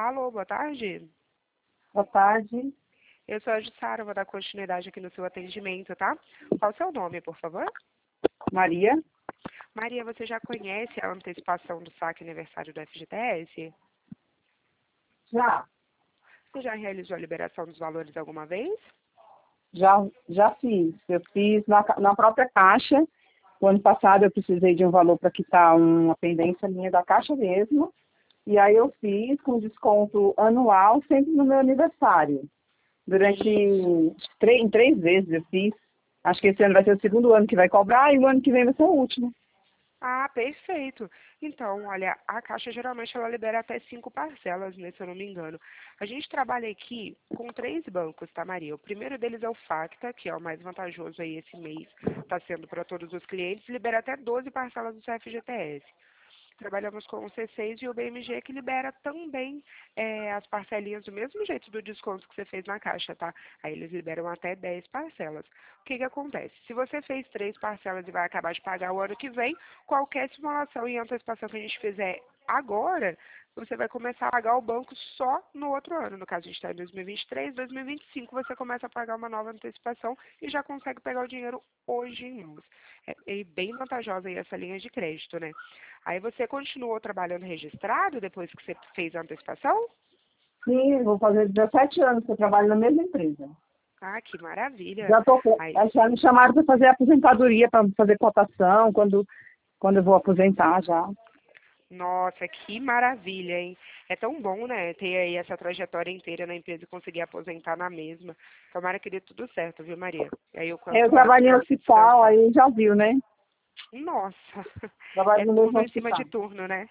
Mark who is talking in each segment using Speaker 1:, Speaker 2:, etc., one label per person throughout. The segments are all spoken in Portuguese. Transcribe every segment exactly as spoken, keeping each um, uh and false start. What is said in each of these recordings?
Speaker 1: Alô, boa tarde.
Speaker 2: Boa tarde.
Speaker 1: Eu sou a Jussara, vou dar continuidade aqui no seu atendimento, tá? Qual o seu nome, por favor?
Speaker 2: Maria.
Speaker 1: Maria, você já conhece a antecipação do saque aniversário do F G T S?
Speaker 2: Já.
Speaker 1: Você já realizou a liberação dos valores alguma vez?
Speaker 2: Já, já fiz. Eu fiz na, na própria Caixa. O ano passado eu precisei de um valor para quitar uma pendência minha da Caixa mesmo. E aí eu fiz com desconto anual, sempre no meu aniversário. Durante três, em três vezes eu fiz. Acho que esse ano vai ser o segundo ano que vai cobrar e o ano que vem vai ser o último.
Speaker 1: Ah, perfeito. Então, olha, a Caixa geralmente ela libera até cinco parcelas, né, se eu não me engano. A gente trabalha aqui com três bancos, tá, Maria? O primeiro deles é o Facta, que é o mais vantajoso aí esse mês, está sendo para todos os clientes, libera até doze parcelas do seu F G T S. Trabalhamos com o C seis e o B M G, que libera também é, as parcelinhas do mesmo jeito do desconto que você fez na Caixa, tá? Aí eles liberam até dez parcelas. O que que acontece? Se você fez três parcelas e vai acabar de pagar o ano que vem, qualquer simulação e antecipação que a gente fizer agora, você vai começar a pagar o banco só no outro ano. No caso, a gente está em dois mil e vinte e três, dois mil e vinte e cinco, você começa a pagar uma nova antecipação e já consegue pegar o dinheiro hoje em mãos. É, é bem vantajosa aí essa linha de crédito, né? Aí você continuou trabalhando registrado depois que você fez a antecipação?
Speaker 2: Sim, vou fazer dezessete anos que eu trabalho na mesma empresa.
Speaker 1: Ah, que maravilha.
Speaker 2: Já, tô,
Speaker 1: Aí,
Speaker 2: já me chamaram para fazer aposentadoria, para fazer cotação, quando, quando eu vou aposentar já.
Speaker 1: nossa, que maravilha, hein? É tão bom, né, ter aí essa trajetória inteira na empresa e conseguir aposentar na mesma. Tomara que dê tudo certo, viu, Maria? E aí o quanto
Speaker 2: Eu
Speaker 1: antes
Speaker 2: trabalho em
Speaker 1: para você
Speaker 2: hospital,
Speaker 1: descansar.
Speaker 2: aí já viu, né?
Speaker 1: Nossa,
Speaker 2: Trabalho
Speaker 1: é
Speaker 2: no mesmo
Speaker 1: turno em cima de
Speaker 2: hospital.
Speaker 1: turno, né?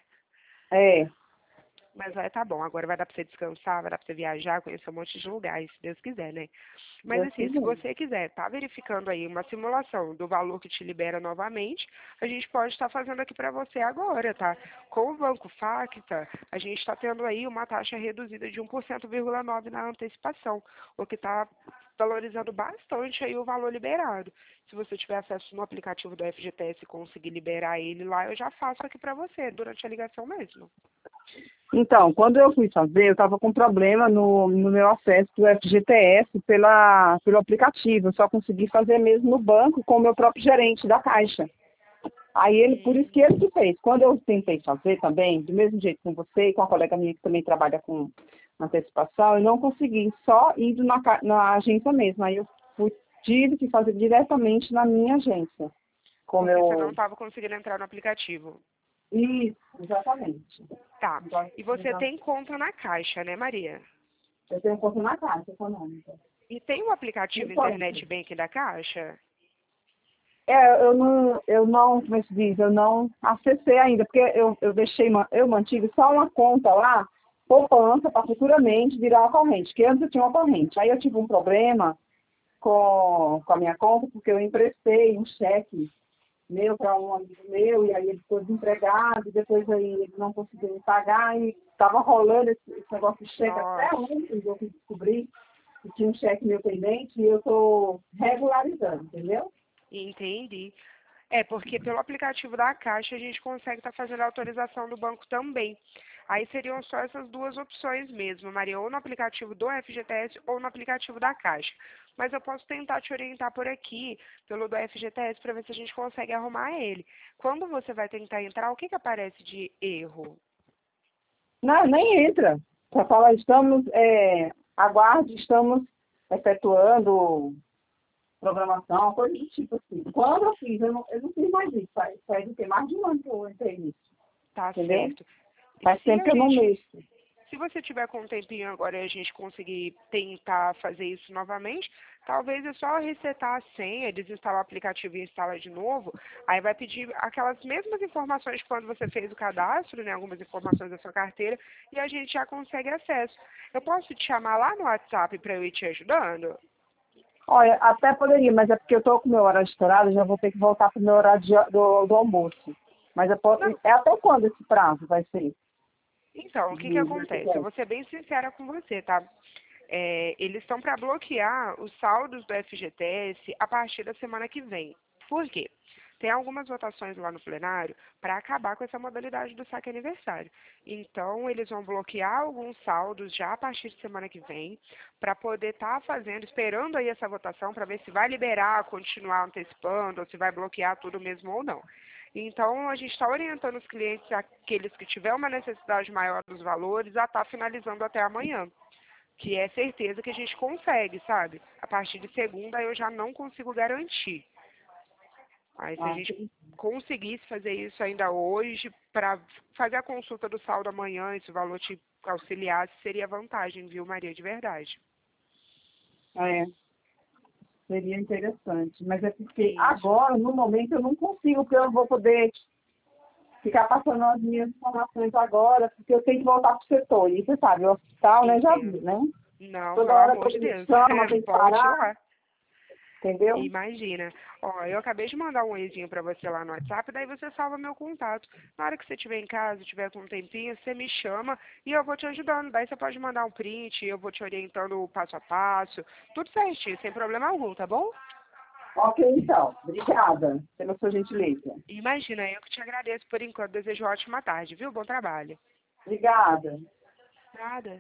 Speaker 2: É,
Speaker 1: Mas vai tá bom, agora vai dar para você descansar, vai dar para você viajar, conhecer um monte de lugares, se Deus quiser, né? Mas
Speaker 2: Deus
Speaker 1: assim, se
Speaker 2: quiser.
Speaker 1: você quiser tá verificando aí uma simulação do valor que te libera novamente, a gente pode estar fazendo aqui para você agora, tá? Com o Banco Facta, a gente está tendo aí uma taxa reduzida de um por cento vírgula nove na antecipação, o que está valorizando bastante aí o valor liberado. Se você tiver acesso no aplicativo do F G T S e conseguir liberar ele lá, eu já faço aqui para você, durante a ligação mesmo.
Speaker 2: Então, quando eu fui fazer, eu estava com problema no, no meu acesso do F G T S pela, pelo aplicativo. Eu só consegui fazer mesmo no banco com o meu próprio gerente da Caixa. Aí ele, por isso que ele que fez. Quando eu tentei fazer também, do mesmo jeito com você e com a colega minha que também trabalha com antecipação, eu não consegui, só indo na, ca- na agência mesmo. Aí eu fui, tive que fazer diretamente na minha agência. Como
Speaker 1: Porque você não
Speaker 2: eu...
Speaker 1: estava conseguindo entrar no aplicativo.
Speaker 2: Isso, exatamente.
Speaker 1: Tá.
Speaker 2: Então,
Speaker 1: E você tem conta na Caixa, né, Maria?
Speaker 2: eu tenho um pouco na Caixa Econômica.
Speaker 1: E tem o aplicativo
Speaker 2: Enquanto?
Speaker 1: Internet Bank da Caixa?
Speaker 2: É, eu não, eu não, como é que se diz, eu não acessei ainda, porque eu, eu deixei, ma- eu mantive só uma conta lá, poupança, para futuramente virar uma corrente, que antes eu tinha uma corrente. Aí eu tive um problema com, com a minha conta, porque eu emprestei um cheque meu para um amigo meu, e aí ele ficou desempregado, e depois aí ele não conseguiu me pagar, e estava rolando esse, esse negócio de cheque até
Speaker 1: Nossa,
Speaker 2: ontem, eu fui descobrir que tinha um cheque meu pendente, e eu estou regularizando, entendeu?
Speaker 1: entendi. É, porque pelo aplicativo da Caixa a gente consegue estar fazendo a autorização do banco também. Aí seriam só essas duas opções mesmo, Maria, ou no aplicativo do F G T S ou no aplicativo da Caixa. Mas eu posso tentar te orientar por aqui, pelo do F G T S, para ver se a gente consegue arrumar ele. Quando você vai tentar entrar, o que que aparece de erro?
Speaker 2: Não, nem entra. Só fala, estamos, é, aguarde, estamos efetuando programação, coisa do tipo assim. Quando eu fiz, eu não, eu não fiz mais isso. Faz, faz o quê? Mais de um ano que eu entrei nisso,
Speaker 1: Tá
Speaker 2: entendeu?
Speaker 1: certo. E
Speaker 2: Faz
Speaker 1: se
Speaker 2: tempo
Speaker 1: a
Speaker 2: que eu não
Speaker 1: gente
Speaker 2: mexo.
Speaker 1: Se você tiver com um tempinho agora e a gente conseguir tentar fazer isso novamente, talvez é só resetar a senha, desinstalar o aplicativo e instalar de novo. Aí vai pedir aquelas mesmas informações quando você fez o cadastro, né, algumas informações da sua carteira, e a gente já consegue acesso. Eu posso te chamar lá no WhatsApp para eu ir te ajudando?
Speaker 2: Olha, até poderia, mas é porque eu estou com o meu horário estourado, já vou ter que voltar para o meu horário de- do, do almoço. Mas eu posso,
Speaker 1: Não.
Speaker 2: é até quando esse prazo vai ser?
Speaker 1: Então, o que que
Speaker 2: De,
Speaker 1: acontece? Eu vou ser bem sincera com você, tá? É, eles estão para bloquear os saldos do F G T S a partir da semana que vem. Por quê? tem algumas votações lá no plenário para acabar com essa modalidade do saque aniversário. Então, eles vão bloquear alguns saldos já a partir de semana que vem, para poder estar fazendo, esperando aí essa votação, para ver se vai liberar, continuar antecipando, ou se vai bloquear tudo mesmo ou não. Então, a gente está orientando os clientes, aqueles que tiver uma necessidade maior dos valores, a estar finalizando até amanhã, que é certeza que a gente consegue, sabe? A partir de segunda eu já não consigo garantir. Aí se a
Speaker 2: Ah,
Speaker 1: gente conseguisse fazer isso ainda hoje, para fazer a consulta do saldo amanhã, e se o valor te auxiliasse, seria vantagem, viu, Maria, de verdade.
Speaker 2: é, seria interessante. Mas é porque
Speaker 1: Isso.
Speaker 2: agora, no momento, eu não consigo, porque eu não vou poder ficar passando as minhas informações agora, porque eu tenho que voltar para o setor. E você sabe, o hospital, né, já viu,
Speaker 1: Entendo.
Speaker 2: né?
Speaker 1: Não,
Speaker 2: Toda
Speaker 1: pelo
Speaker 2: hora
Speaker 1: amor
Speaker 2: que
Speaker 1: de
Speaker 2: ele me
Speaker 1: Deus.
Speaker 2: chama, tem que
Speaker 1: Volte
Speaker 2: parar,
Speaker 1: lá.
Speaker 2: entendeu?
Speaker 1: Imagina. Ó, eu acabei de mandar um oizinho pra você lá no WhatsApp, daí você salva meu contato. Na hora que você estiver em casa, tiver com um tempinho, você me chama e eu vou te ajudando. Daí você pode mandar um print, eu vou te orientando o passo a passo, tudo certinho, sem problema algum, tá bom?
Speaker 2: Ok, então. Obrigada pela sua gentileza.
Speaker 1: Imagina, eu que te agradeço por enquanto. Desejo ótima tarde, viu? Bom trabalho.
Speaker 2: Obrigada.
Speaker 1: Nada.